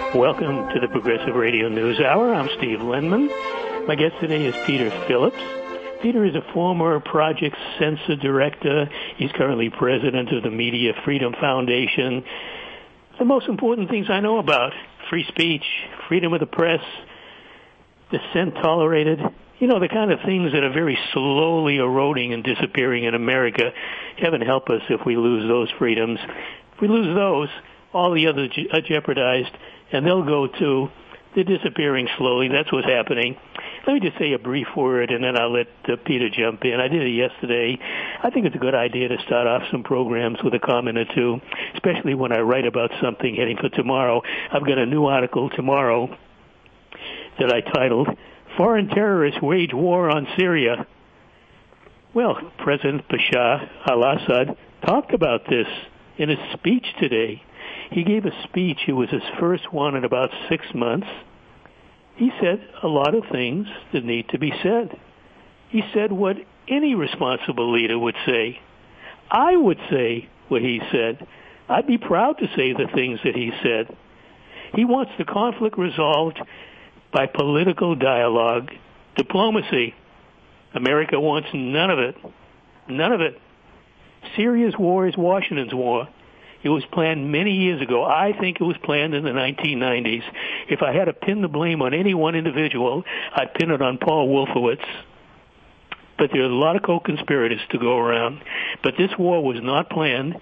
Welcome to the Progressive Radio News Hour. I'm Steve Lenman. My guest today is Peter Phillips. Peter is a former Project Censor director. He's currently president of the Media Freedom Foundation. The most important things I know about: free speech, freedom of the press, dissent tolerated, the kind of things that are very slowly eroding and disappearing in America. Heaven help us if we lose those freedoms. If we lose those, all the others are jeopardized, and they'll go too. They're disappearing slowly. That's what's happening. Let me just say a brief word, and then I'll let Peter jump in. I did it yesterday. I think it's a good idea to start off some programs with a comment or two, especially when I write about something heading for tomorrow. I've got a new article tomorrow that I titled, "Foreign Terrorists Wage War on Syria." Well, President Bashar al-Assad talked about this in a speech today. He gave a speech. It was his first one in about 6 months. He said a lot of things that need to be said. He said what any responsible leader would say. I would say what he said. I'd be proud to say the things that he said. He wants the conflict resolved by political dialogue, diplomacy. America wants none of it. None of it. Syria's war is Washington's war. It was planned many years ago. I think it was planned in the 1990s. If I had to pin the blame on any one individual, I'd pin it on Paul Wolfowitz. But there are a lot of co-conspirators to go around. But this war was not planned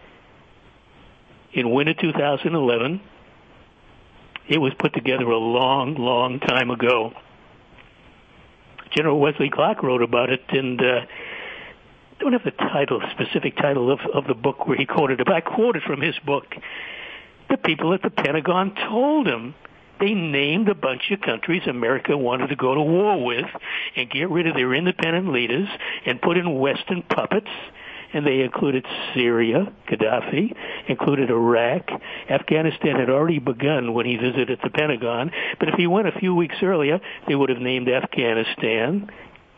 in winter 2011. It was put together a long, long time ago. General Wesley Clark wrote about it, and I don't have the specific title of the book where he quoted it, but I quoted from his book. The people at the Pentagon told him. They named a bunch of countries America wanted to go to war with and get rid of their independent leaders and put in Western puppets. And they included Syria, Gaddafi, included Iraq. Afghanistan had already begun when he visited the Pentagon. But if he went a few weeks earlier, they would have named Afghanistan.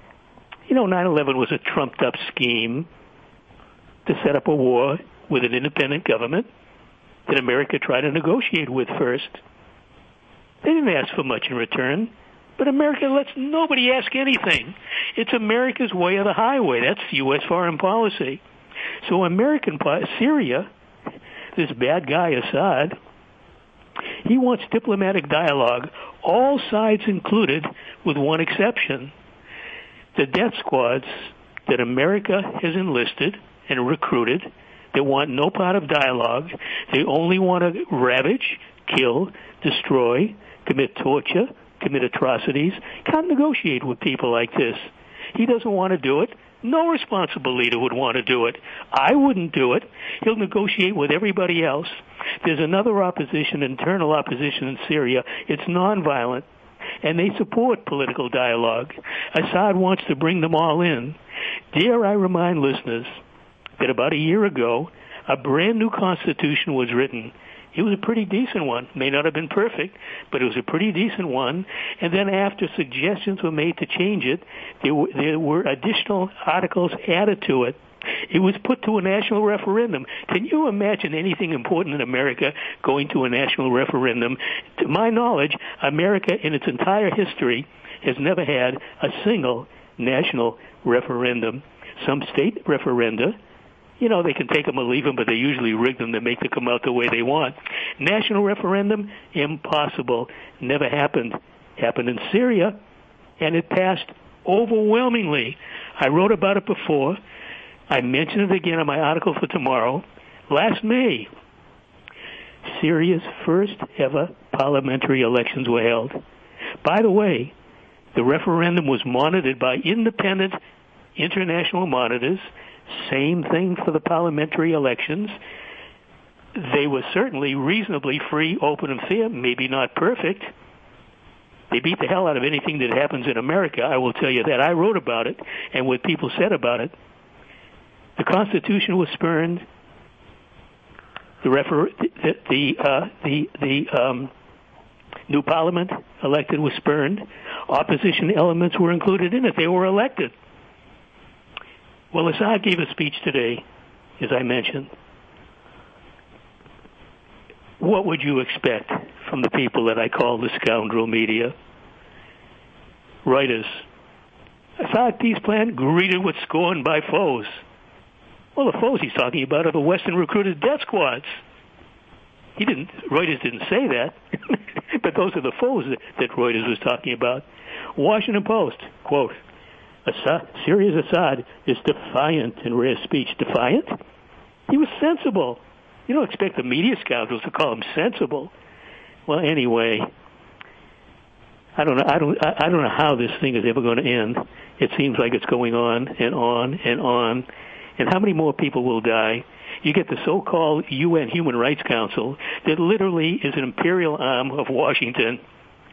9/11 was a trumped-up scheme to set up a war with an independent government that America tried to negotiate with first. They didn't ask for much in return, but America lets nobody ask anything. It's America's way or the highway. That's U.S. foreign policy. So Syria, this bad guy Assad, he wants diplomatic dialogue, all sides included, with one exception. The death squads that America has enlisted and recruited, they want no part of dialogue. They only want to ravage, kill, destroy, commit torture, commit atrocities. Can't negotiate with people like this. He doesn't want to do it. No responsible leader would want to do it. I wouldn't do it. He'll negotiate with everybody else. There's another opposition, internal opposition in Syria. It's nonviolent, and they support political dialogue. Assad wants to bring them all in. Dare I remind listeners that about a year ago, a brand new constitution was written. It was a pretty decent one. May not have been perfect, but it was a pretty decent one. And then after suggestions were made to change it, there were additional articles added to it. It was put to a national referendum. Can you imagine anything important in America going to a national referendum? To my knowledge, America in its entire history has never had a single national referendum. Some state referenda, they can take them or leave them, but they usually rig them to make them come out the way they want. National referendum, impossible. Never happened. Happened in Syria, and it passed overwhelmingly. I wrote about it before. I mentioned it again in my article for tomorrow. Last May, Syria's first ever parliamentary elections were held. By the way, the referendum was monitored by independent international monitors. Same thing for the parliamentary elections. They were certainly reasonably free, open, and fair, maybe not perfect. They beat the hell out of anything that happens in America, I will tell you that. I wrote about it and what people said about it. The Constitution was spurned. The new parliament elected was spurned. Opposition elements were included in it. They were elected. Well, Assad gave a speech today, as I mentioned. What would you expect from the people that I call the scoundrel media. Reuters. Assad peace plan greeted with scorn by foes. Well, the foes he's talking about are the Western recruited death squads. Reuters didn't say that, but those are the foes that Reuters was talking about. Washington Post, quote, Syria's Assad is defiant in rare speech. Defiant? He was sensible. You don't expect the media scoundrels to call him sensible. Well, anyway, I don't know how this thing is ever going to end. It seems like it's going on and on and on. And how many more people will die? You get the so-called UN Human Rights Council that literally is an imperial arm of Washington.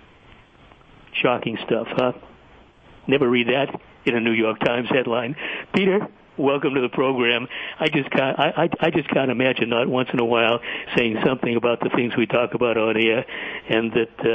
Shocking stuff, huh? Never read that in a New York Times headline. Peter, welcome to the program. I just can't imagine not once in a while saying something about the things we talk about on air, and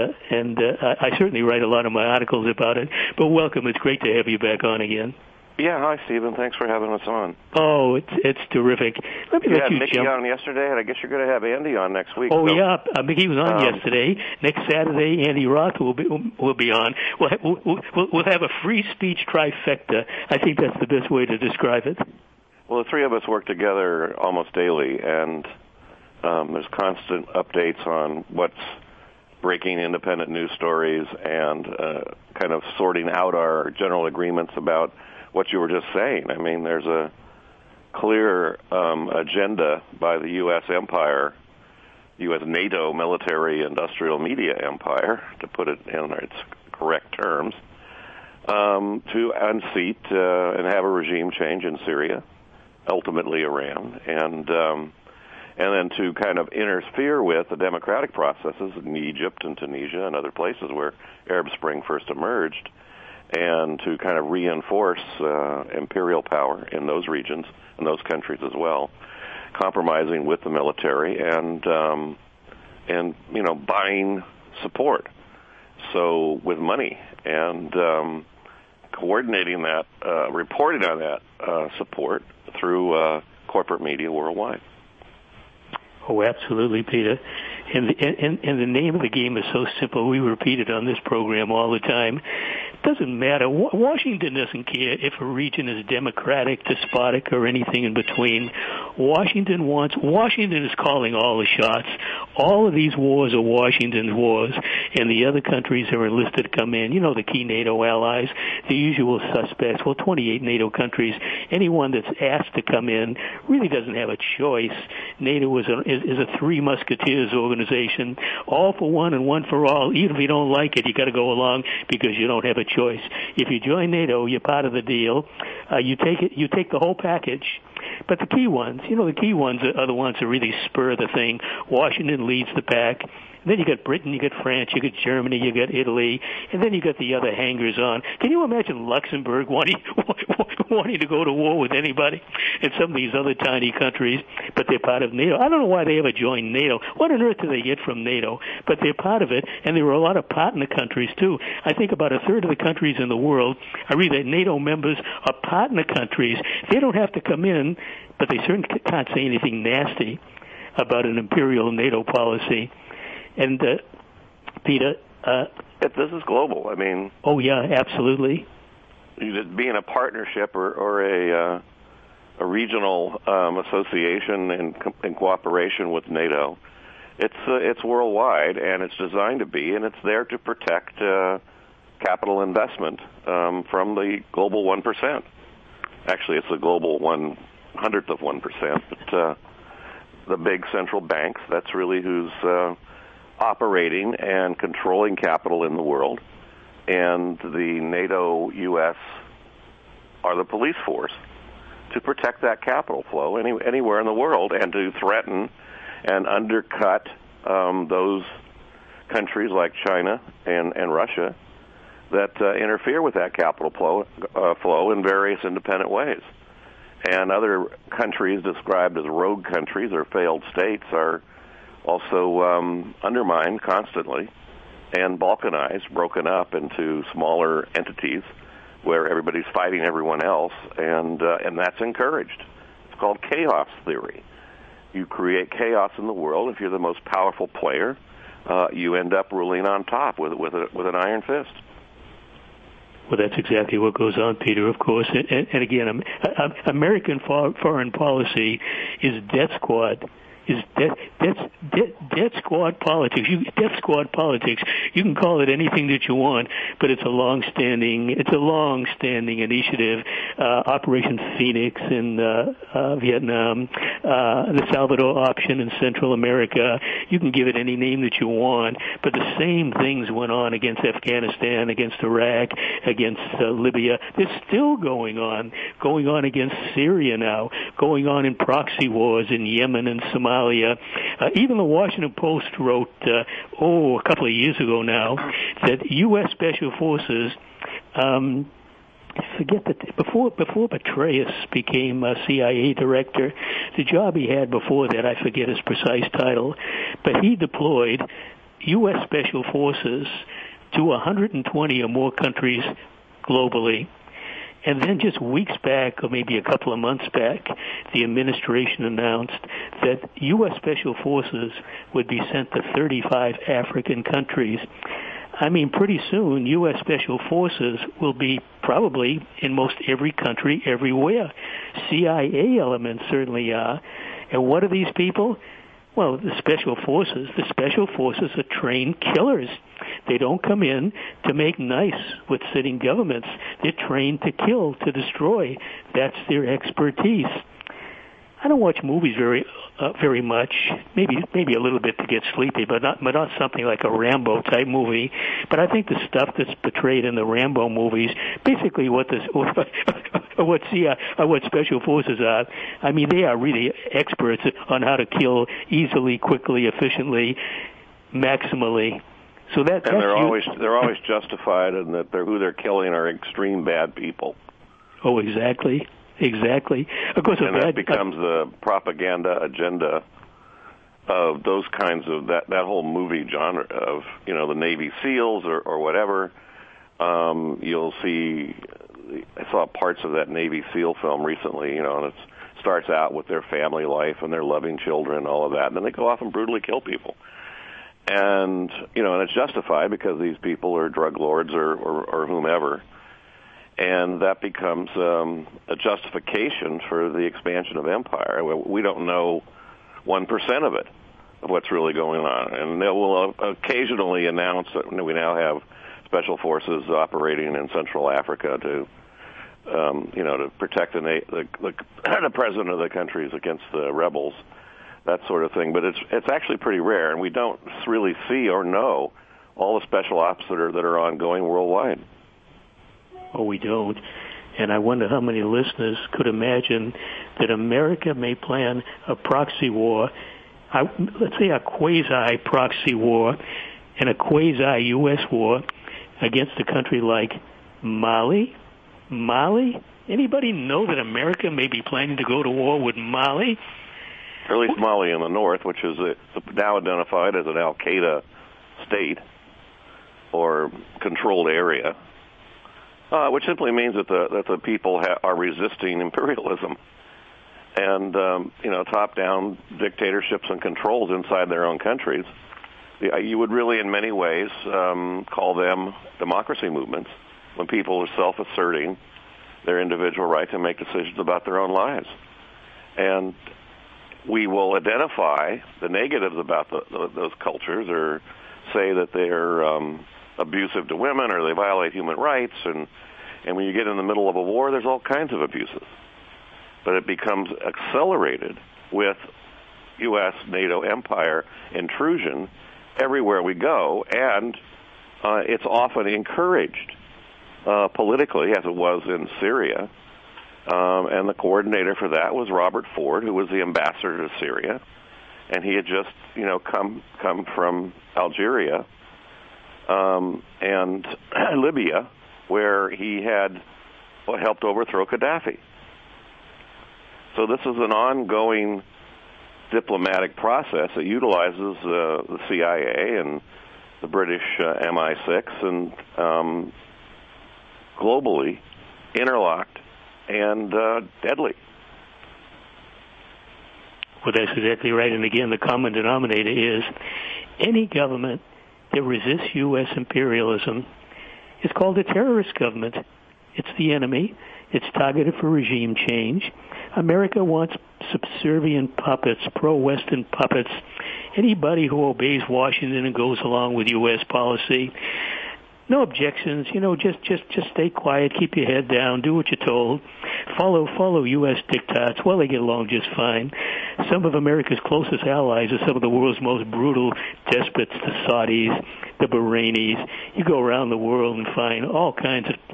I certainly write a lot of my articles about it. But welcome. It's great to have you back on again. Yeah, hi, Stephen. Thanks for having us on. Oh, it's terrific. Let me let you Mickey jump. on yesterday, and I guess you're going to have Andy on next week. Oh, so, yeah. Mickey was on yesterday. Next Saturday, Andy Roth will be on. We'll have a free speech trifecta. I think that's the best way to describe it. Well, the three of us work together almost daily, and there's constant updates on what's breaking independent news stories and kind of sorting out our general agreements about what you were just saying. I mean, there's a clear agenda by the U.S. empire, U.S. NATO military industrial media empire, to put it in its correct terms, to unseat and have a regime change in Syria, ultimately Iran, and then to kind of interfere with the democratic processes in Egypt and Tunisia and other places where Arab Spring first emerged, and to kind of reinforce imperial power in those regions and those countries as well, compromising with the military and buying support, so with money, and coordinating that, reporting on that support through corporate media worldwide. Oh, absolutely, Peter. And the name of the game is so simple. We repeat it on this program all the time. It doesn't matter. Washington doesn't care if a region is democratic, despotic, or anything in between. Washington is calling all the shots. All of these wars are Washington's wars, and the other countries are enlisted to come in. You know, the key NATO allies, the usual suspects. Well, 28 NATO countries. Anyone that's asked to come in really doesn't have a choice. NATO is a Three Musketeers organization, all for one and one for all. Even if you don't like it, you got to go along because you don't have a choice. If you join NATO, you're part of the deal. You take the whole package. But the key ones are the ones that really spur the thing. Washington leads the pack. And then you got Britain, you got France, you got Germany, you got Italy, and then you got the other hangers-on. Can you imagine Luxembourg wanting to go to war with anybody? And some of these other tiny countries, but they're part of NATO. I don't know why they ever joined NATO. What on earth do they get from NATO? But they're part of it, and there were a lot of partner countries, too. I think about a third of the countries in the world are either NATO members or partner countries. They don't have to come in, but they certainly can't say anything nasty about an imperial NATO policy. And, Peter... this is global. I mean... Oh, yeah, absolutely. Being a partnership or a regional association in cooperation with NATO, it's worldwide, and it's designed to be, and it's there to protect capital investment from the global 1%. Actually, it's the global 1/100th of 1%, but the big central banks, that's really who's... operating and controlling capital in the world, and the NATO U.S. are the police force to protect that capital flow anywhere in the world, and to threaten and undercut those countries like China and Russia that interfere with that capital flow in various independent ways. And other countries described as rogue countries or failed states are also undermined constantly and balkanized, broken up into smaller entities where everybody's fighting everyone else, and that's encouraged. It's called chaos theory. You create chaos in the world if you're the most powerful player, you end up ruling on top with an iron fist. Well, that's exactly what goes on, Peter, of course. And again, American foreign policy is death squad. Death squad politics. Death squad politics. You can call it anything that you want, but it's a long-standing initiative. Operation Phoenix in Vietnam, the Salvador option in Central America. You can give it any name that you want, but the same things went on against Afghanistan, against Iraq, against Libya. They're still going on against Syria now, going on in proxy wars in Yemen and Somalia. Even the Washington Post wrote, a couple of years ago now, that U.S. Special Forces, forget that before Petraeus became CIA director, the job he had before that, I forget his precise title, but he deployed U.S. Special Forces to 120 or more countries globally. And then just weeks back, or maybe a couple of months back, the administration announced that U.S. Special Forces would be sent to 35 African countries. I mean, pretty soon, U.S. Special Forces will be probably in most every country, everywhere. CIA elements certainly are. And what are these people? Well, the Special Forces are trained killers. They don't come in to make nice with sitting governments. They're trained to kill, to destroy. That's their expertise. I don't watch movies very much. Maybe a little bit to get sleepy, but not something like a Rambo type movie. But I think the stuff that's portrayed in the Rambo movies, basically what Special Forces are. I mean, they are really experts on how to kill easily, quickly, efficiently, maximally. So they're always justified in that who they're killing are extreme bad people. Oh, exactly. Of course, and that becomes the propaganda agenda of those kinds of that whole movie genre of the Navy SEALs or whatever. You'll see. I saw parts of that Navy SEAL film recently. And it starts out with their family life and their loving children and all of that, and then they go off and brutally kill people. And and it's justified because these people are drug lords or whomever. And that becomes a justification for the expansion of empire. We don't know 1% of it, of what's really going on. And they will occasionally announce that we now have special forces operating in Central Africa to protect the president of the countries against the rebels, that sort of thing. But it's actually pretty rare, and we don't really see or know all the special ops that are ongoing worldwide. Oh, we don't. And I wonder how many listeners could imagine that America may plan a proxy war, let's say a quasi-proxy war and a quasi-U.S. war against a country like Mali? Anybody know that America may be planning to go to war with Mali? Or at least Mali in the north, which is now identified as an al-Qaeda state or controlled area. Which simply means that the people are resisting imperialism and top-down dictatorships and controls inside their own countries. You would really, in many ways, call them democracy movements when people are self-asserting their individual right to make decisions about their own lives. And we will identify the negatives about those cultures, or say that they're abusive to women, or they violate human rights, and when you get in the middle of a war, there's all kinds of abuses. But it becomes accelerated with U.S. NATO empire intrusion everywhere we go, and it's often encouraged politically, as it was in Syria. And the coordinator for that was Robert Ford, who was the ambassador to Syria, and he had just come from Algeria and Libya, where he had helped overthrow Gaddafi. So this is an ongoing diplomatic process that utilizes the CIA and the British MI6 and globally interlocked and deadly. Well, that's exactly right. And again, the common denominator is any government that resists U.S. imperialism is called a terrorist government. It's the enemy. It's targeted for regime change. America wants subservient puppets, pro-Western puppets. Anybody who obeys Washington and goes along with U.S. policy, no objections. Just stay quiet, keep your head down, do what you're told, follow U.S. diktats. Well, they get along just fine. Some of America's closest allies are some of the world's most brutal despots, the Saudis, the Bahrainis. You go around the world and find all kinds of,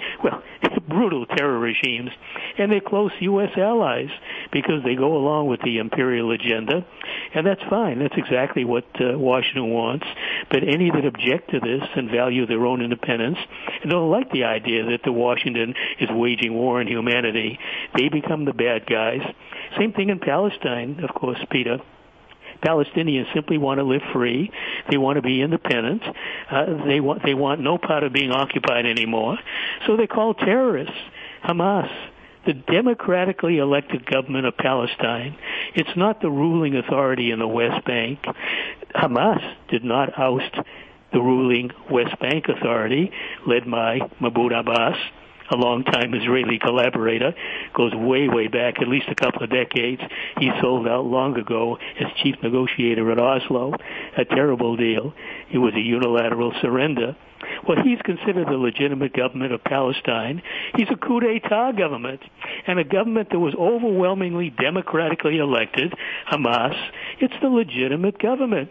brutal terror regimes, and they're close U.S. allies because they go along with the imperial agenda, and that's fine. That's exactly what Washington wants. But any that object to this and value their own independence and don't like the idea that the Washington is waging war on humanity, they become the bad guys. Same thing in Palestine, of course, Peter. Palestinians simply want to live free. They want to be independent. They want no part of being occupied anymore. So they call terrorists Hamas, the democratically elected government of Palestine. It's not the ruling authority in the West Bank. Hamas did not oust the ruling West Bank authority led by Mahmoud Abbas, a long-time Israeli collaborator, goes way, way back, at least a couple of decades. He sold out long ago as chief negotiator at Oslo. A terrible deal. It was a unilateral surrender. Well, he's considered the legitimate government of Palestine. He's a coup d'etat government, and a government that was overwhelmingly democratically elected, Hamas. It's the legitimate government.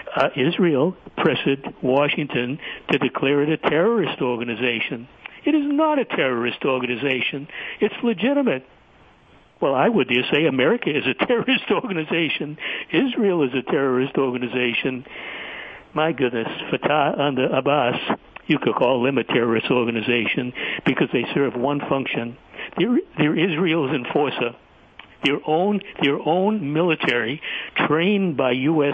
Israel pressured Washington to declare it a terrorist organization. It is not a terrorist organization. It's legitimate. Well, I would dare say America is a terrorist organization. Israel is a terrorist organization. My goodness, Fatah under Abbas, you could call them a terrorist organization because they serve one function. They're Israel's enforcer. Their own military, trained by U.S.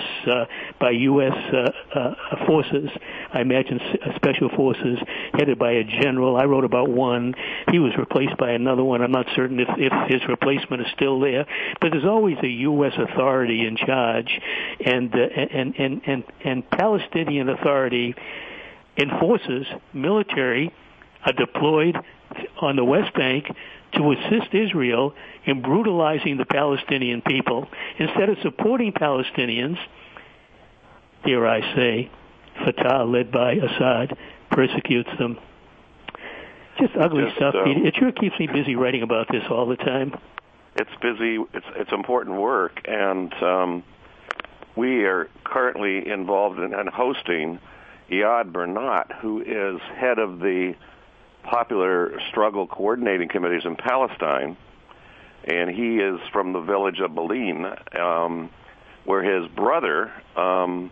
Forces. I imagine special forces headed by a general. I wrote about one. He was replaced by another one. I'm not certain if his replacement is still there. But there's always a U.S. authority in charge, and Palestinian authority enforces military are deployed on the West Bank to assist Israel in brutalizing the Palestinian people. Instead of supporting Palestinians, dare I say, Fatah, led by Assad, persecutes them. Just ugly stuff. It sure keeps me busy writing about this all the time. It's busy. It's important work, and we are currently involved in hosting Iyad Bernat, who is head of the Popular Struggle Coordinating Committees in Palestine, and he is from the village of Belin, where his brother has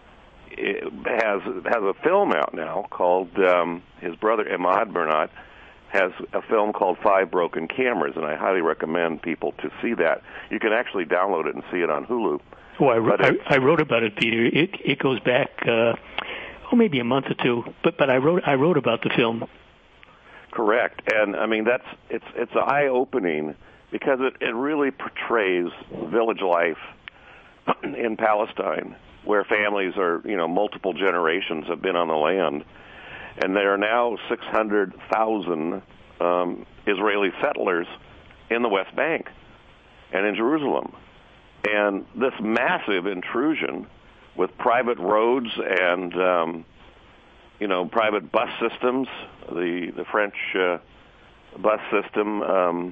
a film out now called, his brother Iyad Bernat has a film called Five Broken Cameras, and I highly recommend people to see that. You can actually download it and see it on Hulu. Oh, I wrote about it, Peter. It goes back, maybe a month or two, but I wrote about the film. Correct, and I mean it's eye-opening because it really portrays village life in Palestine, where families are, multiple generations have been on the land, and there are now 600,000 Israeli settlers in the West Bank and in Jerusalem, and this massive intrusion with private roads and private bus systems, the French bus system, I'm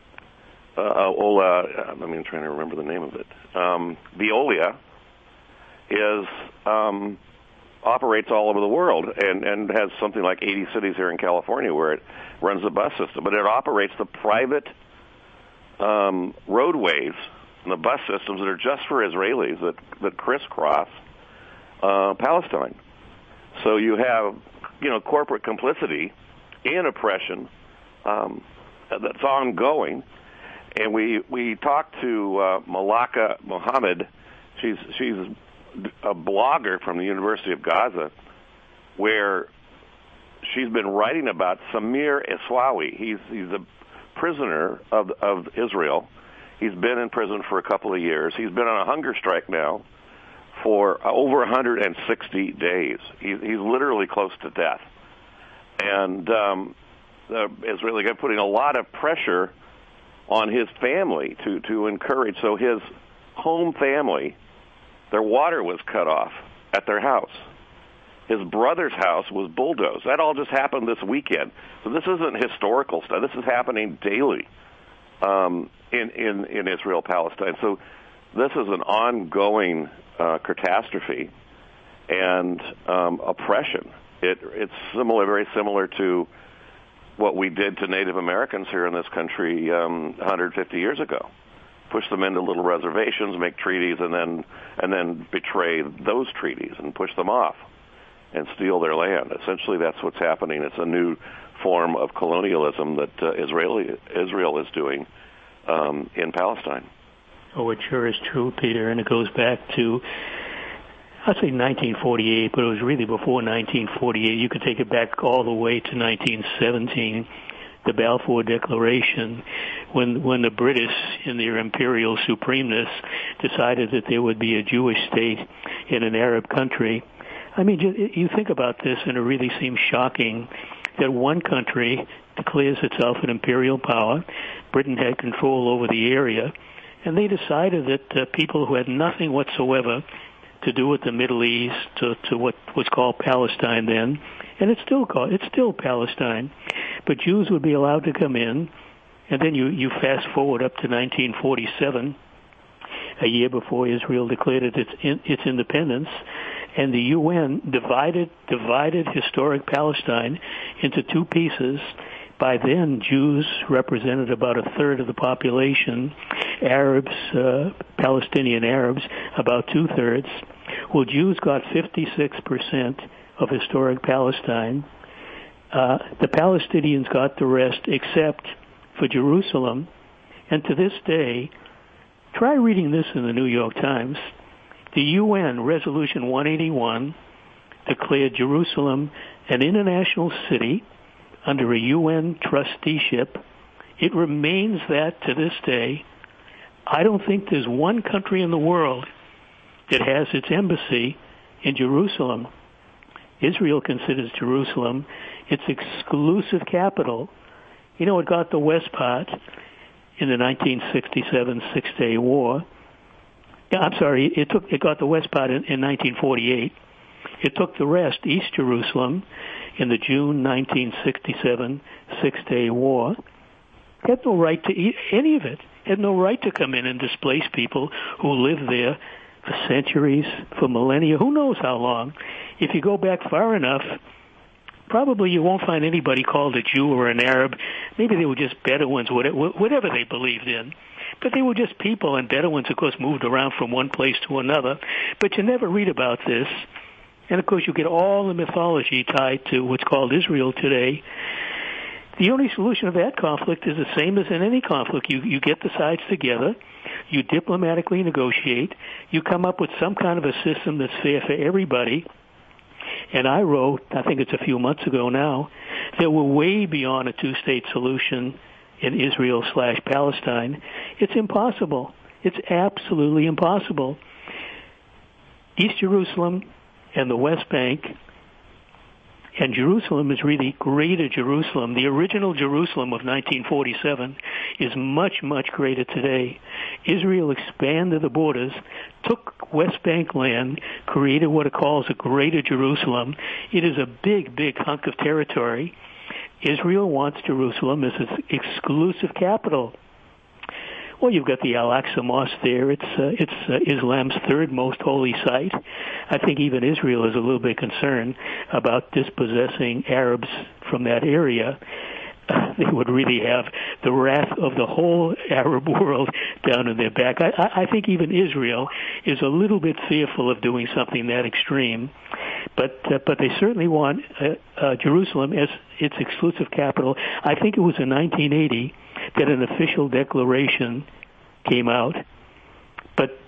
trying to remember the name of it. Veolia operates all over the world and has something like 80 cities here in California where it runs the bus system. But it operates the private roadways and the bus systems that are just for Israelis that crisscross Palestine. So you have, corporate complicity and oppression that's ongoing. And we talked to Malaka Mohammed. She's a blogger from the University of Gaza, where she's been writing about Samir Iswawi. He's a prisoner of Israel. He's been in prison for a couple of years. He's been on a hunger strike now for over 160 days. He's literally close to death. And the Israeli government putting a lot of pressure on his family to encourage. So his home family, their water was cut off at their house. His brother's house was bulldozed. That all just happened this weekend. So this isn't historical stuff. This is happening daily in Israel, Palestine. So this is an ongoing catastrophe and oppression. It's very similar to what we did to Native Americans here in this country 150 years ago. Push them into little reservations, make treaties, and then betray those treaties and push them off and steal their land. Essentially, that's what's happening. It's a new form of colonialism that Israel is doing in Palestine. Oh, it sure is true, Peter, and it goes back to, I'd say 1948, but it was really before 1948. You could take it back all the way to 1917, the Balfour Declaration, when the British, in their imperial supremeness, decided that there would be a Jewish state in an Arab country. I mean, you think about this, and it really seems shocking that one country declares itself an imperial power. Britain had control over the area, and they decided that people who had nothing whatsoever to do with the Middle East, to what was called Palestine then, and it's still Palestine, but Jews would be allowed to come in. And then you fast forward up to 1947, a year before Israel declared its independence, and the UN divided historic Palestine into two pieces. By then, Jews represented about a third of the population, Arabs, Palestinian Arabs, about two-thirds. Well, Jews got 56% of historic Palestine. The Palestinians got the rest, except for Jerusalem. And to this day, try reading this in the New York Times. The UN Resolution 181 declared Jerusalem an international city under a UN trusteeship. It remains that to this day. I don't think there's one country in the world that has its embassy in Jerusalem. Israel considers Jerusalem its exclusive capital. You know, it got the west part in the 1967 Six-Day War. It got the west part in 1948. It took the rest, East Jerusalem, in the June 1967 Six-Day War. It had no right to eat any of it. It had no right to come in and displace people who lived there for centuries, for millennia, who knows how long. If you go back far enough, probably you won't find anybody called a Jew or an Arab. Maybe they were just Bedouins, whatever they believed in. But they were just people, and Bedouins, of course, moved around from one place to another. But you never read about this. And, of course, you get all the mythology tied to what's called Israel today. The only solution of that conflict is the same as in any conflict. You get the sides together. You diplomatically negotiate. You come up with some kind of a system that's fair for everybody. And I wrote, I think it's a few months ago now, that we're way beyond a two-state solution in Israel/Palestine. It's impossible. It's absolutely impossible. East Jerusalem and the West Bank, and Jerusalem is really Greater Jerusalem. The original Jerusalem of 1947 is much, much greater today. Israel expanded the borders, took West Bank land, created what it calls a Greater Jerusalem. It is a big, big hunk of territory. Israel wants Jerusalem as its exclusive capital. Well, you've got the Al-Aqsa Mosque there. It's Islam's third most holy site. I think even Israel is a little bit concerned about dispossessing Arabs from that area. They would really have the wrath of the whole Arab world down in their back. I think even Israel is a little bit fearful of doing something that extreme. But they certainly want Jerusalem as its exclusive capital. I think it was in 1980 that an official declaration came out. But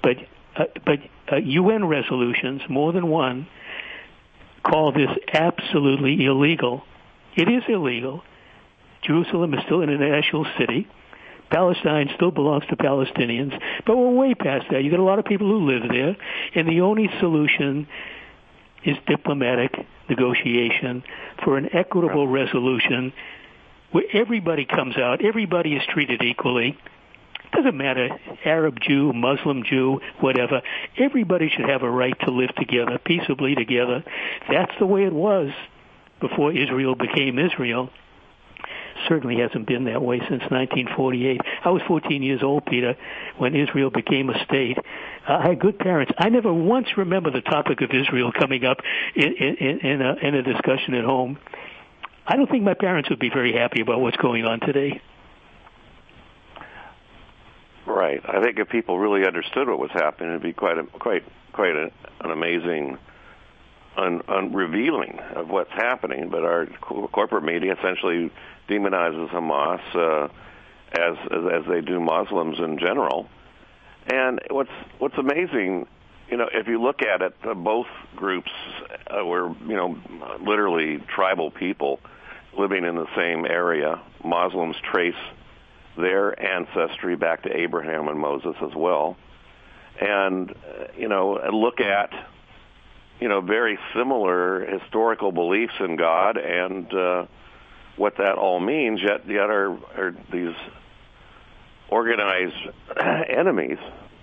UN resolutions, more than one, call this absolutely illegal. It is illegal. Jerusalem is still an international city, Palestine still belongs to Palestinians, but we're way past that. You got a lot of people who live there, and the only solution is diplomatic negotiation for an equitable resolution where everybody comes out, everybody is treated equally. Doesn't matter, Arab Jew, Muslim Jew, whatever. Everybody should have a right to live together, peaceably together. That's the way it was before Israel became Israel. Certainly hasn't been that way since 1948. I was 14 years old, Peter, when Israel became a state. I had good parents. I never once remember the topic of Israel coming up in a discussion at home. I don't think my parents would be very happy about what's going on today. Right. I think if people really understood what was happening, it'd be quite an amazing revealing of what's happening. But our corporate media essentially demonizes Hamas as they do Muslims in general. And what's amazing, if you look at it, both groups were literally tribal people living in the same area. Muslims trace their ancestry back to Abraham and Moses as well. And, look at, very similar historical beliefs in God and what that all means, yet are these organized enemies.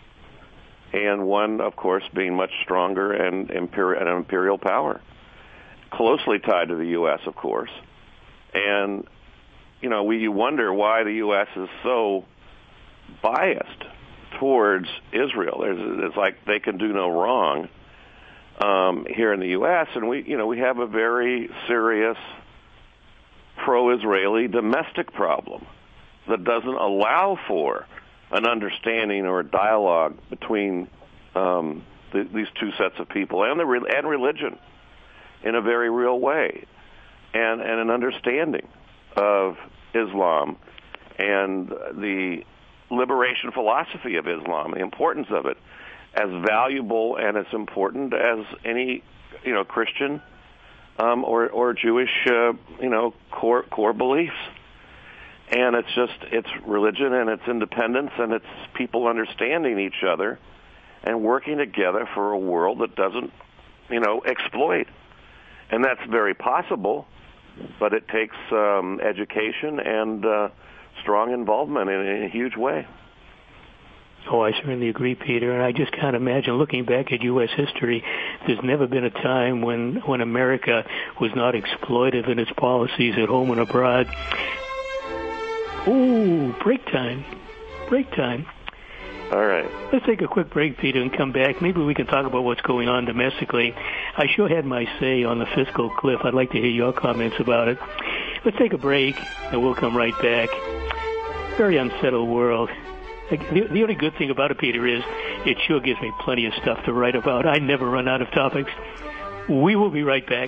And one, of course, being much stronger and an imperial power, closely tied to the U.S., of course. And you wonder why the U.S. is so biased towards Israel. It's like they can do no wrong here in the U.S., and we have a very serious pro-Israeli domestic problem that doesn't allow for an understanding or a dialogue between these two sets of people and religion in a very real way, and an understanding of Islam and the liberation philosophy of Islam, the importance of it, as valuable and as important as any Christian or Jewish core beliefs. And it's religion and it's independence and it's people understanding each other and working together for a world that doesn't exploit. And that's very possible, but it takes education and strong involvement in a huge way. Oh, I certainly agree, Peter. And I just can't imagine, looking back at U.S. history, there's never been a time when America was not exploitive in its policies at home and abroad. Ooh, break time. All right. Let's take a quick break, Peter, and come back. Maybe we can talk about what's going on domestically. I sure had my say on the fiscal cliff. I'd like to hear your comments about it. Let's take a break, and we'll come right back. Very unsettled world. The only good thing about it, Peter, is it sure gives me plenty of stuff to write about. I never run out of topics. We will be right back.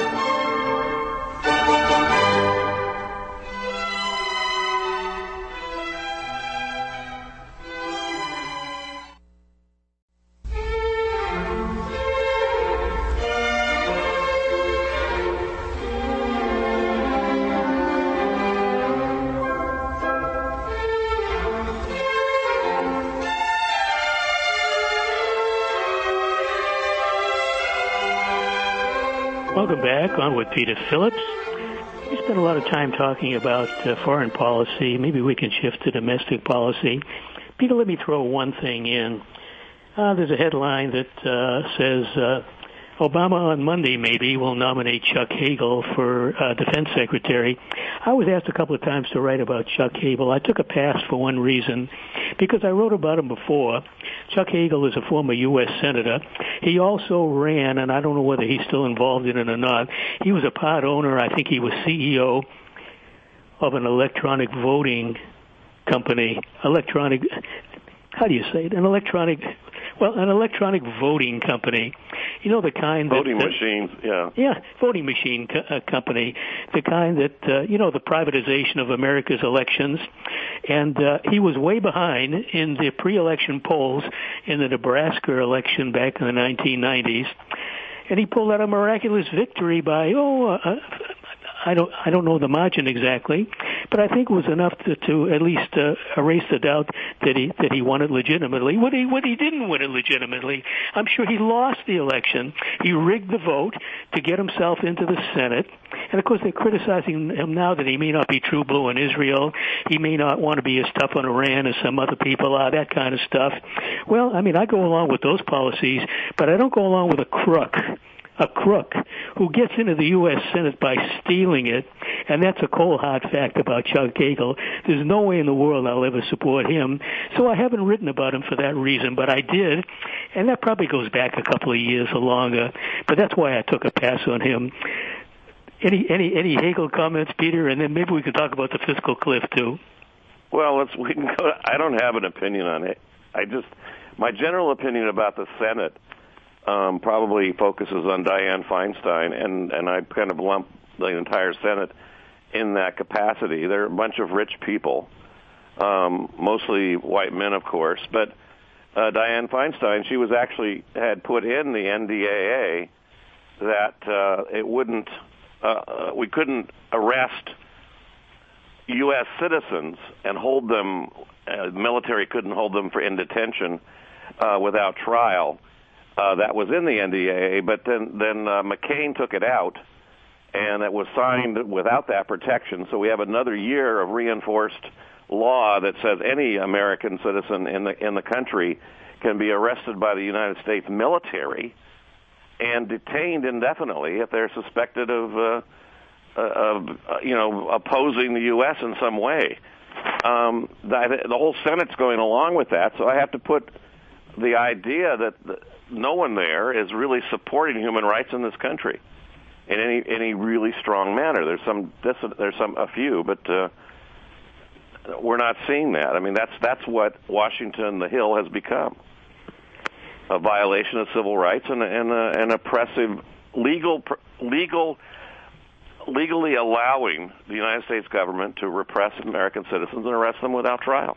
Welcome back on with Peter Phillips. We spent a lot of time talking about foreign policy. Maybe we can shift to domestic policy. Peter, let me throw one thing in. There's a headline that says Obama on Monday maybe will nominate Chuck Hagel for Defense Secretary. I was asked a couple of times to write about Chuck Hagel. I took a pass for one reason, because I wrote about him before. Chuck Hagel is a former U.S. Senator. He also ran, and I don't know whether he's still involved in it or not, he was a part owner, I think he was CEO of an electronic voting company. How do you say it? An electronic voting company. You know, the kind voting machines, yeah. Yeah, voting machine company. The kind that, the privatization of America's elections. And he was way behind in the pre-election polls in the Nebraska election back in the 1990s. And he pulled out a miraculous victory by, I don't know the margin exactly, but I think it was enough to at least erase the doubt that he won it legitimately. When he didn't win it legitimately, I'm sure he lost the election. He rigged the vote to get himself into the Senate. And of course, they're criticizing him now that he may not be true blue in Israel. He may not want to be as tough on Iran as some other people are, that kind of stuff. Well, I mean, I go along with those policies, but I don't go along with a crook who gets into the U.S. Senate by stealing it, and that's a cold hard fact about Chuck Hagel. There's no way in the world I'll ever support him, so I haven't written about him for that reason, but I did, and that probably goes back a couple of years or longer, but that's why I took a pass on him. Any Hagel comments, Peter, and then maybe we can talk about the fiscal cliff too. Well, we can go. I don't have an opinion on it. My general opinion about the Senate probably focuses on Dianne Feinstein, and I kind of lump the entire Senate in that capacity. They're a bunch of rich people, mostly white men, of course, but Dianne Feinstein, she was actually had put in the NDAA that it wouldn't, we couldn't arrest U.S. citizens and hold them, the military couldn't hold them in detention without trial. That was in the NDAA, but then McCain took it out, and it was signed without that protection. So we have another year of reinforced law that says any American citizen in the country can be arrested by the United States military and detained indefinitely if they're suspected of opposing the U.S. in some way. The whole Senate's going along with that, so I have to put the idea that no one there is really supporting human rights in this country in any really strong manner. There's a few, but we're not seeing that. I mean, that's what Washington, the Hill, has become: a violation of civil rights and an oppressive legally allowing the United States government to repress American citizens and arrest them without trial.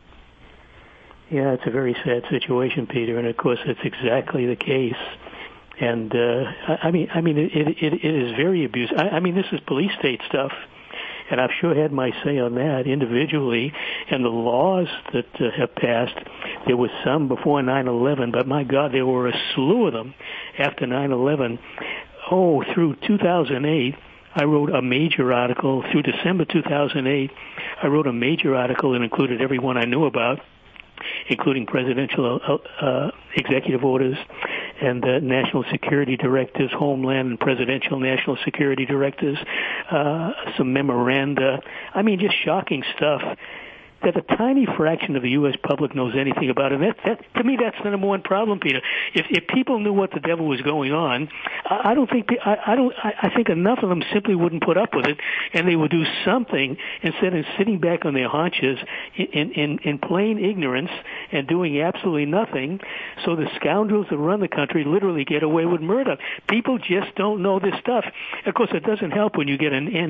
Yeah, it's a very sad situation, Peter, and of course it's exactly the case. And I mean, it is very abusive. I mean, this is police state stuff, and I've sure had my say on that individually. And the laws that have passed, there was some before 9/11, but my God, there were a slew of them after 9/11. Oh, through 2008. I wrote a major article. Through December 2008, I wrote a major article that included everyone I knew about, including presidential executive orders and national security directives, homeland and presidential national security directives, some memoranda. I mean, just shocking stuff that a tiny fraction of the U.S. public knows anything about it. That to me, that's the number one problem, Peter. If people knew what the devil was going on, I think enough of them simply wouldn't put up with it, and they would do something instead of sitting back on their haunches in plain ignorance and doing absolutely nothing. So the scoundrels that run the country literally get away with murder. People just don't know this stuff. Of course, it doesn't help when you get an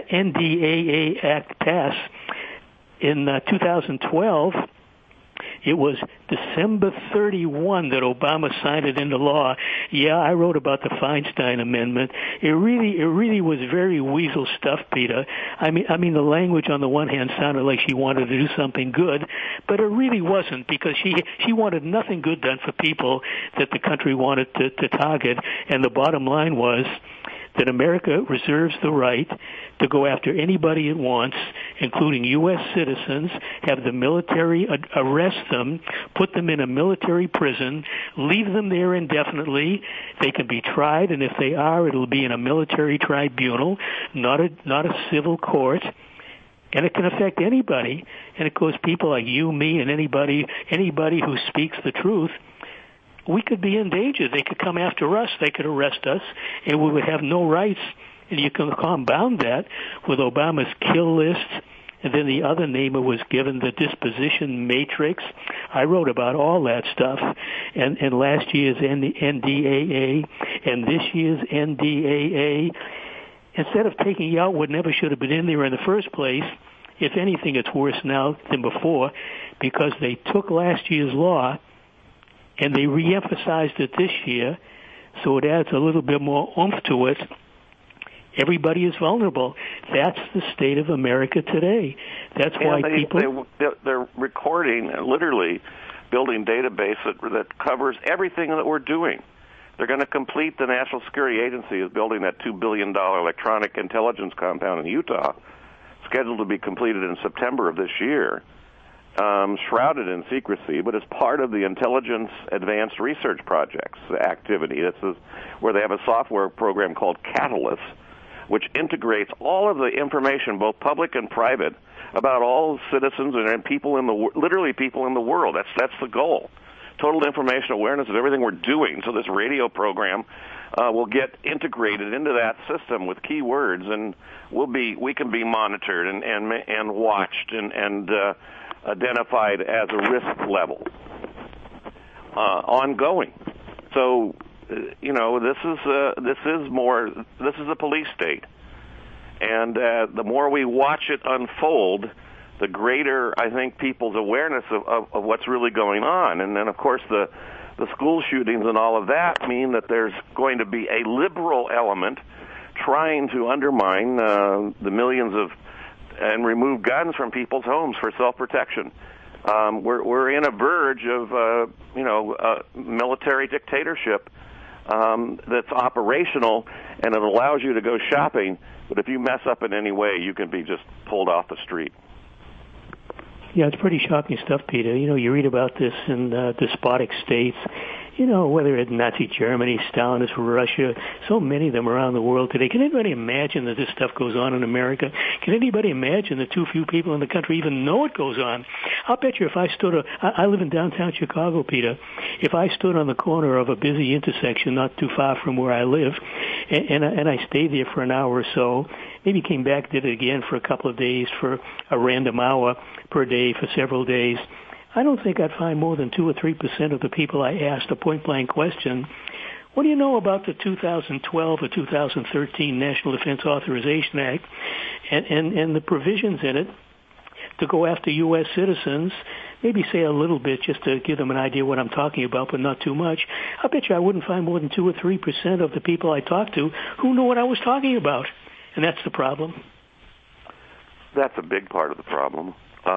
NDAA Act passed. In 2012, it was December 31 that Obama signed it into law. Yeah, I wrote about the Feinstein Amendment. It really was very weasel stuff, Peter. I mean, the language on the one hand sounded like she wanted to do something good, but it really wasn't, because she wanted nothing good done for people that the country wanted to target. And the bottom line was that America reserves the right to go after anybody it wants, including U.S. citizens, have the military arrest them, put them in a military prison, leave them there indefinitely. They can be tried, and if they are, it'll be in a military tribunal, not a civil court. And it can affect anybody. And of course, people like you, me, and anybody who speaks the truth, we could be in danger. They could come after us. They could arrest us, and we would have no rights. And you can compound that with Obama's kill list, and then the other name was given, the disposition matrix. I wrote about all that stuff, and last year's NDAA and this year's NDAA. Instead of taking out what never should have been in there in the first place, if anything, it's worse now than before, because they took last year's law and they re-emphasized it this year, so it adds a little bit more oomph to it. Everybody is vulnerable. That's the state of America today. That's why they're recording, literally building database that covers everything that we're doing. They're going to complete, the National Security Agency is building that $2 billion electronic intelligence compound in Utah, scheduled to be completed in September of this year, shrouded in secrecy, but as part of the Intelligence Advanced Research Projects activity. This is where they have a software program called Catalyst, which integrates all of the information, both public and private, about all citizens and people literally people in the world. That's the goal. Total information awareness of everything we're doing. So this radio program will get integrated into that system with keywords, and we can be monitored and watched and identified as a risk level ongoing. So this is a police state, and the more we watch it unfold, the greater, I think, people's awareness of what's really going on. And then, of course, the school shootings and all of that mean that there's going to be a liberal element trying to undermine the millions and remove guns from people's homes for self-protection. We're in a verge of, military dictatorship that's operational, and it allows you to go shopping. But if you mess up in any way, you can be just pulled off the street. Yeah, it's pretty shocking stuff, Peter. You read about this in despotic states, whether it's Nazi Germany, Stalinist Russia, so many of them around the world today. Can anybody imagine that this stuff goes on in America? Can anybody imagine that too few people in the country even know it goes on? I'll bet you if I live in downtown Chicago, Peter, if I stood on the corner of a busy intersection not too far from where I live, and I stayed there for an hour or so, maybe came back, did it again for a couple of days, for a random hour per day for several days, I don't think I'd find more than 2 or 3% of the people I asked a point-blank question, what do you know about the 2012 or 2013 National Defense Authorization Act and the provisions in it to go after U.S. citizens, maybe say a little bit just to give them an idea what I'm talking about, but not too much. I bet you I wouldn't find more than 2 or 3% of the people I talked to who knew what I was talking about. And that's the problem. That's a big part of the problem.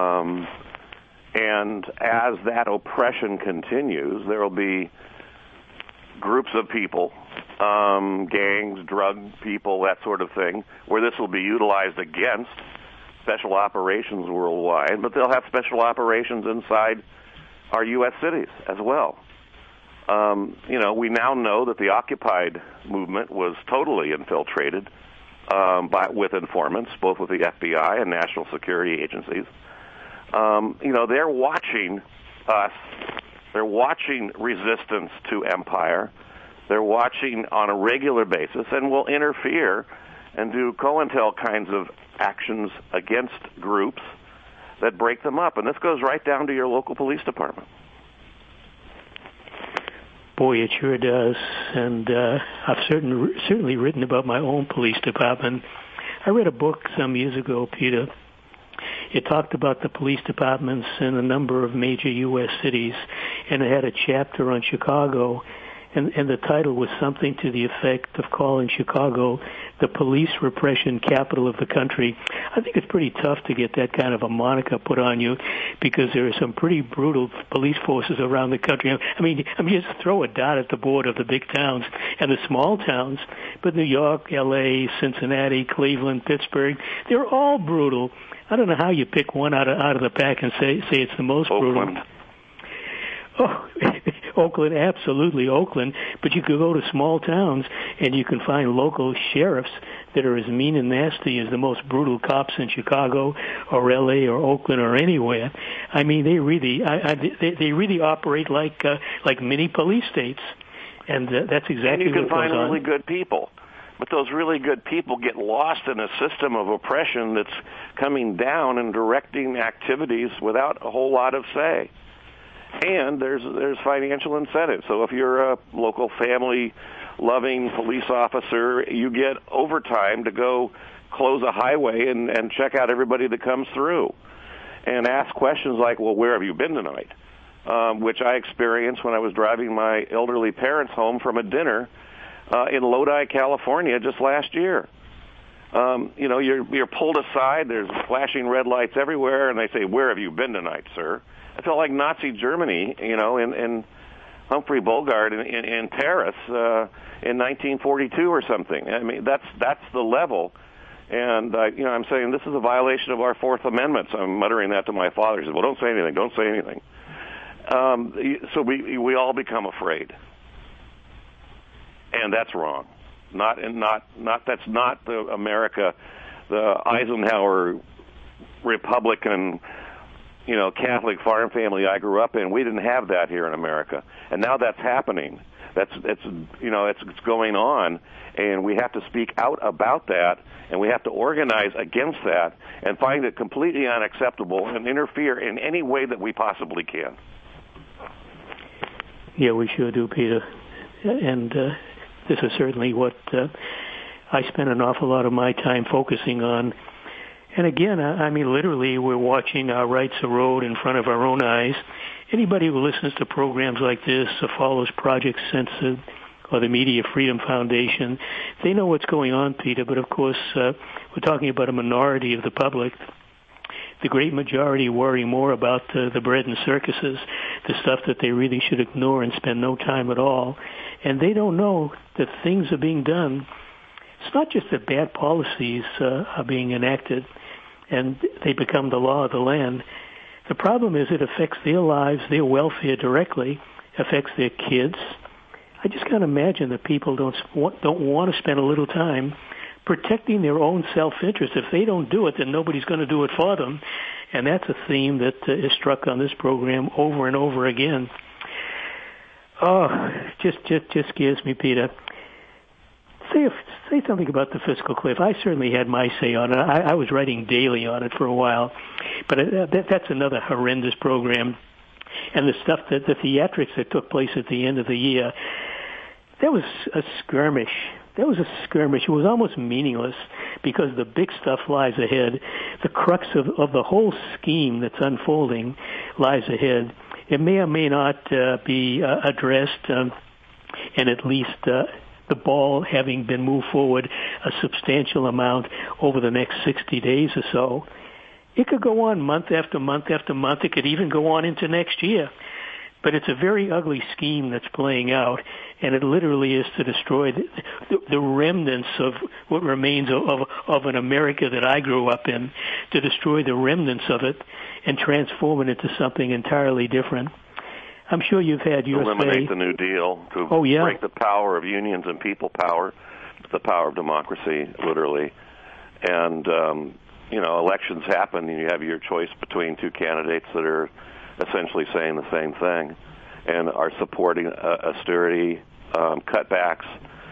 And as that oppression continues, there will be groups of people, gangs, drug people, that sort of thing, where this will be utilized against special operations worldwide, but they'll have special operations inside our U.S. cities as well. We now know that the Occupy movement was totally infiltrated with informants, both with the FBI and national security agencies. They're watching us. They're watching resistance to empire. They're watching on a regular basis and will interfere and do COINTEL kinds of actions against groups that break them up. And this goes right down to your local police department. Boy, it sure does. And I've certainly written about my own police department. I read a book some years ago, Peter. It talked about the police departments in a number of major U.S. cities, and it had a chapter on Chicago, and the title was something to the effect of calling Chicago the police repression capital of the country. I think it's pretty tough to get that kind of a moniker put on you, because there are some pretty brutal police forces around the country. I mean, just throw a dot at the board of the big towns and the small towns, but New York, L.A., Cincinnati, Cleveland, Pittsburgh, they're all brutal. I don't know how you pick one out of the pack and say it's the most Oakland. brutal. Oh, Oakland, absolutely Oakland. But you could go to small towns and you can find local sheriffs that are as mean and nasty as the most brutal cops in Chicago or L.A. or Oakland or anywhere. I mean, they really operate like mini police states, and that's exactly what goes on. And you can find really good people. But those really good people get lost in a system of oppression that's coming down and directing activities without a whole lot of say. And there's financial incentives. So if you're a local family-loving police officer, you get overtime to go close a highway and check out everybody that comes through and ask questions like, well, where have you been tonight? Which I experienced when I was driving my elderly parents home from a dinner in Lodi, California, just last year. You're pulled aside. There's flashing red lights everywhere, and they say, "Where have you been tonight, sir?" I felt like Nazi Germany, in Humphrey Bogart in Paris in 1942 or something. I mean, that's the level. And I'm saying this is a violation of our Fourth Amendment. So I'm muttering that to my father. He said, "Well, don't say anything. Don't say anything." So we all become afraid, and that's wrong. That's not the America, the Eisenhower Republican, Catholic farm family I grew up in. We didn't have that here in America, and now that's happening. It's going on, and we have to speak out about that, and we have to organize against that, and find it completely unacceptable, and interfere in any way that we possibly can. Yeah, we sure do, Peter, and this is certainly what I spend an awful lot of my time focusing on. And again, I mean, literally, we're watching our rights erode in front of our own eyes. Anybody who listens to programs like this or follows Project Censored or the Media Freedom Foundation, they know what's going on, Peter. But, of course, we're talking about a minority of the public. The great majority worry more about the bread and circuses, the stuff that they really should ignore and spend no time at all. And they don't know that things are being done. It's not just that bad policies are being enacted and they become the law of the land. The problem is it affects their lives, their welfare directly, affects their kids. I just can't imagine that people don't want to spend a little time protecting their own self-interest. If they don't do it, then nobody's going to do it for them. And that's a theme that is struck on this program over and over again. Oh, just scares me, Peter. Say something about the fiscal cliff. I certainly had my say on it. I was writing daily on it for a while. But that's another horrendous program. And the stuff, the theatrics that took place at the end of the year, that was a skirmish. It was almost meaningless because the big stuff lies ahead. The crux of the whole scheme that's unfolding lies ahead. It may or may not be addressed, and at least the ball having been moved forward a substantial amount over the next 60 days or so. It could go on month after month after month. It could even go on into next year. But it's a very ugly scheme that's playing out, and it literally is to destroy the remnants of what remains of an America that I grew up in, to destroy the remnants of it and transform it into something entirely different. I'm sure you've had your eliminate the New Deal, to break the power of unions and people power, the power of democracy, literally. And, elections happen, and you have your choice between two candidates that are essentially saying the same thing and are supporting austerity, cutbacks,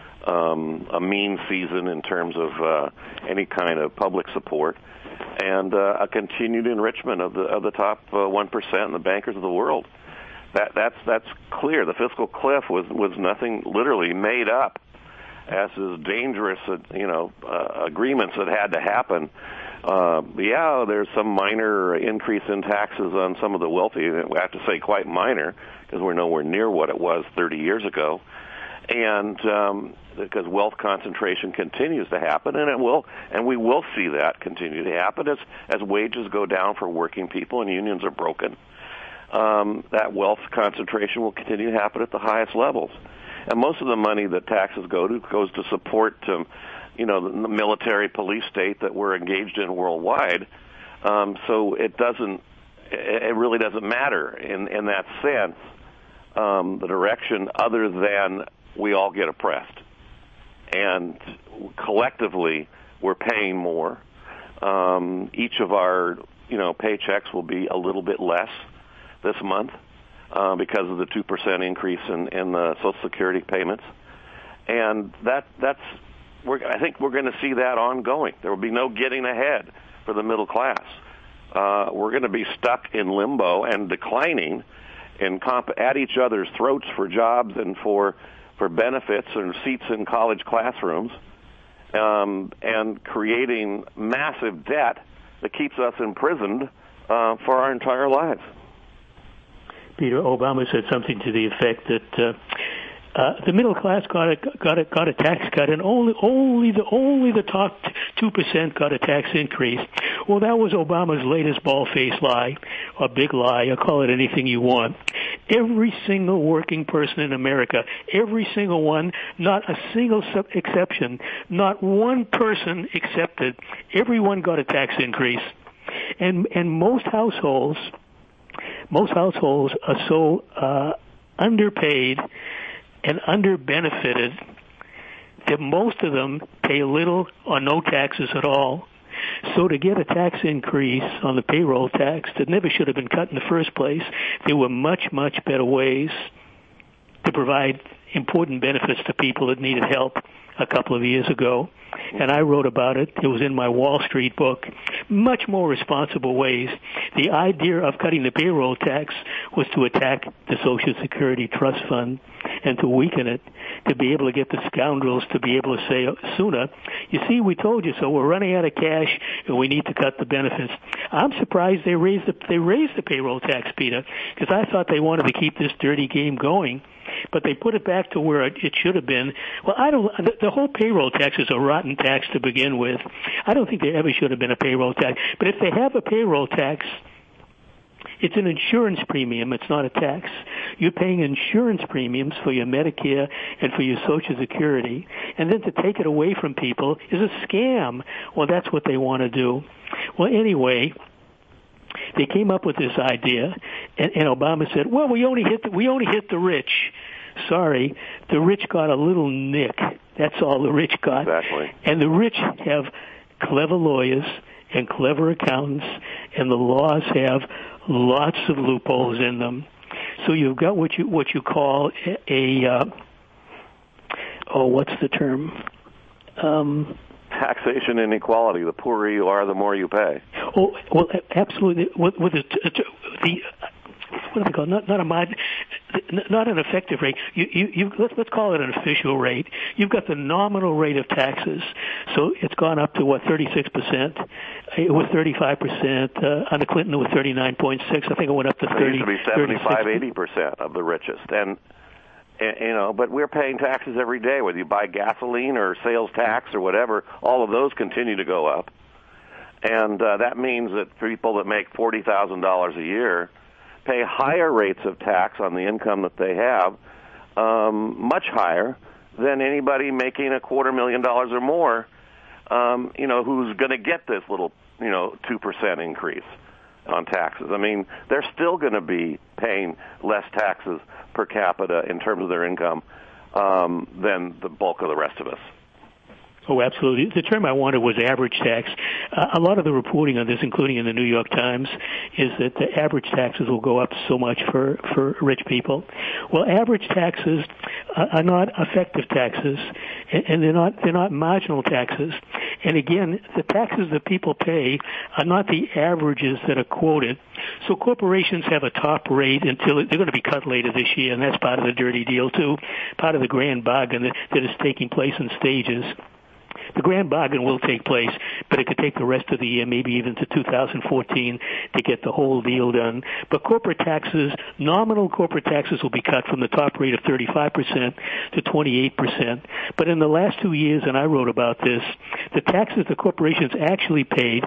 a mean season in terms of any kind of public support, and a continued enrichment of the top 1% and the bankers of the world. That's clear. The fiscal cliff was nothing literally made up as is dangerous, agreements that had to happen. There's some minor increase in taxes on some of the wealthy. We have to say quite minor because we're nowhere near what it was 30 years ago. And because wealth concentration continues to happen, and we will see that continue to happen as wages go down for working people and unions are broken. That wealth concentration will continue to happen at the highest levels. And most of the money that taxes goes to support the military police state that we're engaged in worldwide. So it really doesn't matter in that sense, the direction, other than we all get oppressed. And collectively, we're paying more. Each of our, paychecks will be a little bit less this month because of the 2% increase in the Social Security payments. And I think we're going to see that ongoing. There will be no getting ahead for the middle class. We're going to be stuck in limbo and declining at each other's throats for jobs and for benefits and seats in college classrooms, and creating massive debt that keeps us imprisoned for our entire lives. Peter, Obama said something to the effect that The middle class got a tax cut, and only the top 2% got a tax increase. Well, that was Obama's latest bald-faced lie, or big lie, or call it anything you want. Every single working person in America, every single one, not a single exception, not one person excepted, everyone got a tax increase. And most households are so underpaid and under-benefited that most of them pay little or no taxes at all. So to get a tax increase on the payroll tax that never should have been cut in the first place, there were much, much better ways to provide important benefits to people that needed help a couple of years ago. And I wrote about it. It was in my Wall Street book. Much more responsible ways. The idea of cutting the payroll tax was to attack the Social Security Trust Fund and to weaken it, to be able to get the scoundrels to be able to say sooner, you see, we told you so. We're running out of cash, and we need to cut the benefits. I'm surprised they raised the payroll tax, Peter, because I thought they wanted to keep this dirty game going. But they put it back to where it should have been. Well, the whole payroll tax is a rotten tax to begin with. I don't think there ever should have been a payroll tax. But if they have a payroll tax, it's an insurance premium. It's not a tax. You're paying insurance premiums for your Medicare and for your Social Security. And then to take it away from people is a scam. Well, that's what they want to do. Well, anyway, they came up with this idea, and Obama said, well, we only hit the rich. Sorry, the rich got a little nick. That's all the rich got. Exactly. And the rich have clever lawyers and clever accountants, and the laws have lots of loopholes in them. So you've got what you call what's the term? Taxation inequality. The poorer you are, the more you pay. Oh, well, absolutely. With the what do they call it? Not an effective rate. Let's call it an official rate. You've got the nominal rate of taxes, so it's gone up to 36%. It was 35% under Clinton. It was 39.6. I think it went up to 30. It used to be 75, 80% of the richest, and but we're paying taxes every day, whether you buy gasoline or sales tax or whatever. All of those continue to go up, and that means that people that make $40,000 a year pay higher rates of tax on the income that they have, much higher than anybody making $250,000 or more, who's going to get this little, 2% increase on taxes. I mean, they're still going to be paying less taxes per capita in terms of their income than the bulk of the rest of us. Oh, absolutely. The term I wanted was average tax. A lot of the reporting on this, including in the New York Times, is that the average taxes will go up so much for rich people. Well, average taxes are not effective taxes, and they're not marginal taxes. And again, the taxes that people pay are not the averages that are quoted. So corporations have a top rate until they're going to be cut later this year, and that's part of the dirty deal too, part of the grand bargain that is taking place in stages. The grand bargain will take place, but it could take the rest of the year, maybe even to 2014, to get the whole deal done. But corporate taxes, nominal corporate taxes will be cut from the top rate of 35% to 28%. But in the last 2 years, and I wrote about this, the taxes the corporations actually paid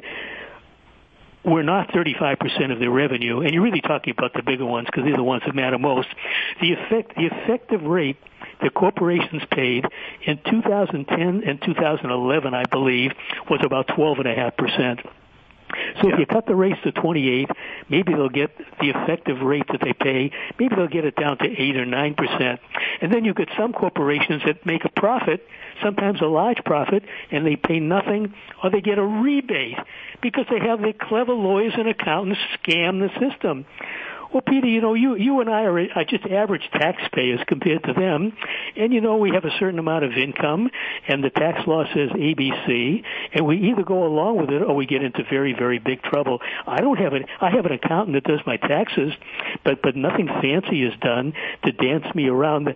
were not 35% of their revenue, and you're really talking about the bigger ones because they're the ones that matter most. The effective rate the corporations paid in 2010 and 2011, I believe, was about 12.5%. So if you cut the rates to 28, maybe they'll get the effective rate that they pay. Maybe they'll get it down to 8 or 9%. And then you get some corporations that make a profit, sometimes a large profit, and they pay nothing, or they get a rebate because they have their clever lawyers and accountants scam the system. Well, Peter, you and I are just average taxpayers compared to them. And, we have a certain amount of income, and the tax law says ABC, and we either go along with it or we get into very, very big trouble. I have an accountant that does my taxes, but nothing fancy is done to dance me around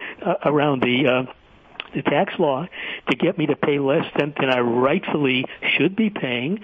the tax law to get me to pay less than I rightfully should be paying.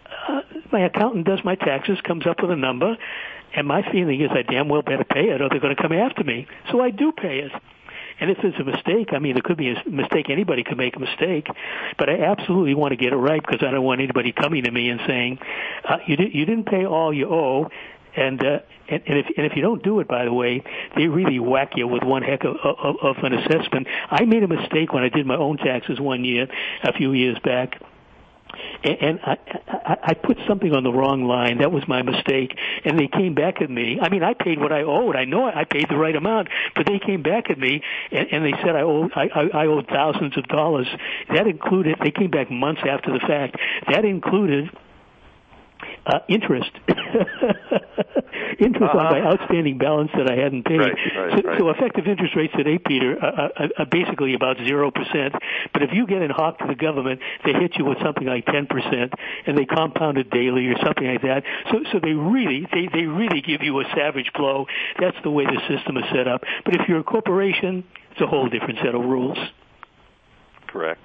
My accountant does my taxes, comes up with a number, and my feeling is I damn well better pay it or they're going to come after me. So I do pay it. And if there's a mistake, I mean, there could be a mistake. Anybody could make a mistake. But I absolutely want to get it right because I don't want anybody coming to me and saying, you didn't pay all you owe. And if you don't do it, by the way, they really whack you with one heck of an assessment. I made a mistake when I did my own taxes one year, a few years back. And I put something on the wrong line. That was my mistake. And they came back at me. I mean, I paid what I owed. I know I paid the right amount, but they came back at me and they said I owed thousands of dollars. That included, they came back months after the fact. That included interest. Interest on my outstanding balance that I hadn't paid. So effective interest rates today, Peter, are basically about 0%. But if you get in hock to the government, they hit you with something like 10%, and they compound it daily or something like that. So they really give you a savage blow. That's the way the system is set up. But if you're a corporation, it's a whole different set of rules. Correct.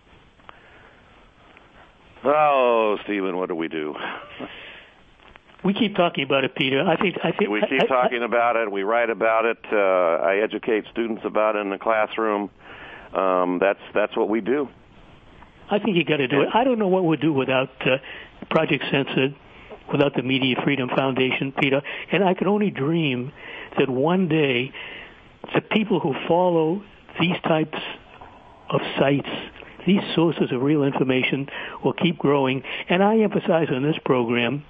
Oh, Stephen, what do we do? We keep talking about it, Peter. I think we keep talking about it. We write about it. I educate students about it in the classroom. That's what we do. I think you got to do it. I don't know what we'd do without Project Censored, without the Media Freedom Foundation, Peter. And I could only dream that one day the people who follow these types of sites, these sources of real information, will keep growing. And I emphasize on this program,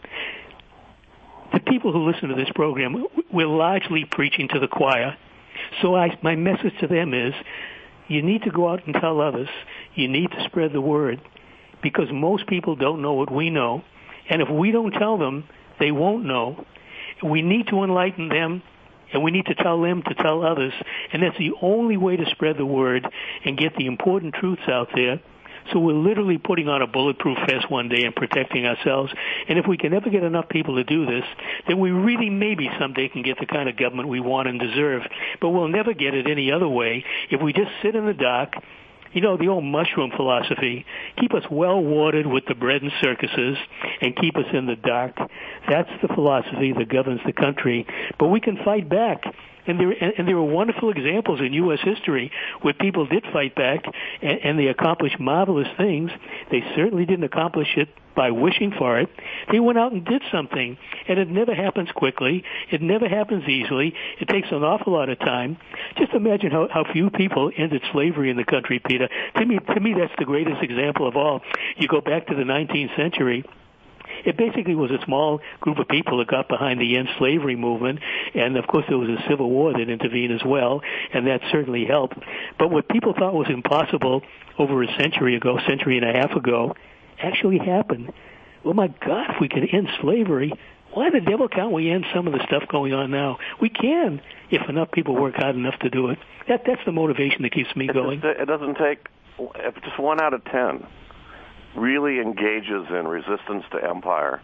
the people who listen to this program, we're largely preaching to the choir. So my message to them is, you need to go out and tell others. You need to spread the word, because most people don't know what we know. And if we don't tell them, they won't know. We need to enlighten them, and we need to tell them to tell others. And that's the only way to spread the word and get the important truths out there. So we're literally putting on a bulletproof vest one day and protecting ourselves. And if we can ever get enough people to do this, then we really maybe someday can get the kind of government we want and deserve. But we'll never get it any other way if we just sit in the dark. You know, the old mushroom philosophy, keep us well watered with the bread and circuses and keep us in the dark. That's the philosophy that governs the country. But we can fight back. And there are wonderful examples in U.S. history where people did fight back and they accomplished marvelous things. They certainly didn't accomplish it by wishing for it. They went out and did something. And it never happens quickly. It never happens easily. It takes an awful lot of time. Just imagine how few people ended slavery in the country, Peter. To me, that's the greatest example of all. You go back to the 19th century. It basically was a small group of people that got behind the end slavery movement, and of course there was a civil war that intervened as well, and that certainly helped. But what people thought was impossible over a century and a half ago, actually happened. Oh my God, if we could end slavery, why the devil can't we end some of the stuff going on now? We can, if enough people work hard enough to do it. That's the motivation that keeps me going. It doesn't take, if just 1 out of 10 really engages in resistance to empire,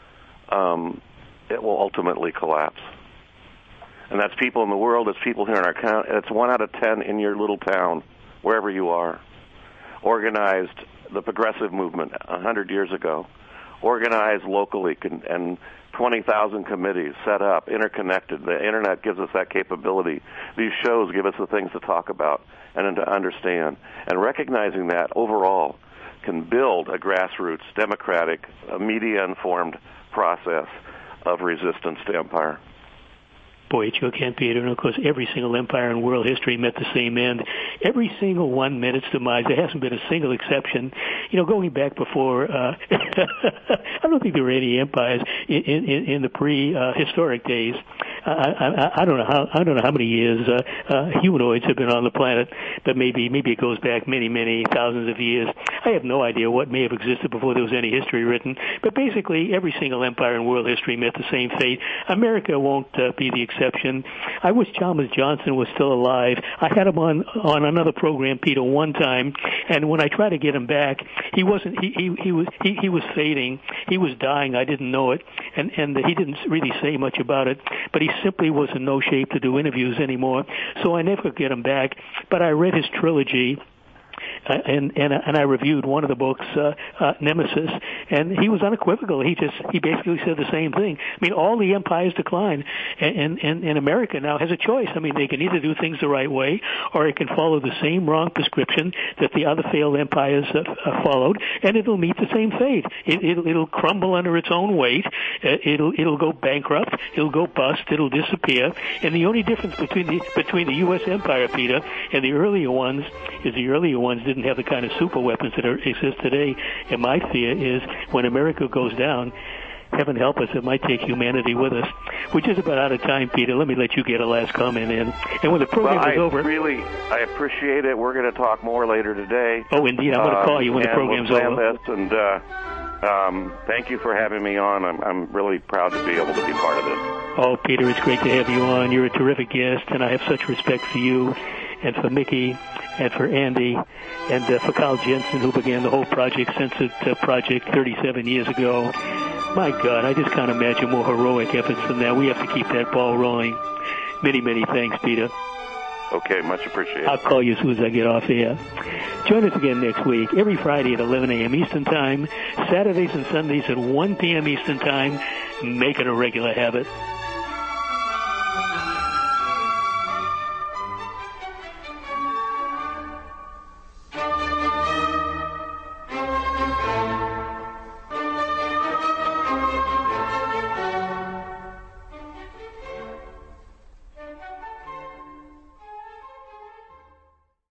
it will ultimately collapse. And that's people in the world, it's people here in our county, it's 1 out of 10 in your little town, wherever you are. Organized the progressive movement 100 years ago, organized locally, and 20,000 committees set up, interconnected. The Internet gives us that capability. These shows give us the things to talk about and to understand. And recognizing that overall can build a grassroots, democratic, media-informed process of resistance to empire. Boy, it sure can't be it. And of course, every single empire in world history met the same end. Every single one met its demise. There hasn't been a single exception. You know, going back before, I don't think there were any empires in the prehistoric days. I don't know how many years humanoids have been on the planet, but maybe it goes back many thousands of years. I have no idea what may have existed before there was any history written. But basically, every single empire in world history met the same fate. America won't be the exception. I wish Chalmers Johnson was still alive. I had him on another program, Peter, one time, and when I tried to get him back, he wasn't. He was fading. He was dying. I didn't know it, and he didn't really say much about it. But he simply was in no shape to do interviews anymore. So I never could get him back. But I read his trilogy. and I reviewed one of the books, Nemesis, and he was unequivocal. He basically said the same thing. I mean, all the empires decline, and America now has a choice. I mean, they can either do things the right way, or it can follow the same wrong prescription that the other failed empires followed, and it'll meet the same fate. It'll crumble under its own weight. It'll go bankrupt. It'll go bust. It'll disappear. And the only difference between the U.S. empire, Peter, and the earlier ones is the earlier ones didn't have the kind of super weapons that exist today. And my fear is when America goes down, heaven help us, it might take humanity with us. We're just about out of time, Peter. Let me let you get a last comment in. And when the program is over... I appreciate it. We're going to talk more later today. Oh, indeed. I'm going to call you when the program's over. And thank you for having me on. I'm really proud to be able to be part of this. Oh, Peter, it's great to have you on. You're a terrific guest, and I have such respect for you and for Mickey and for Andy and for Carl Jensen, who began the whole Project Censored project 37 years ago. My God, I just can't imagine more heroic efforts than that. We have to keep that ball rolling. Many, many thanks, Peter. Okay, much appreciated. I'll call you as soon as I get off air. Join us again next week, every Friday at 11 a.m. Eastern Time, Saturdays and Sundays at 1 p.m. Eastern Time. Make it a regular habit.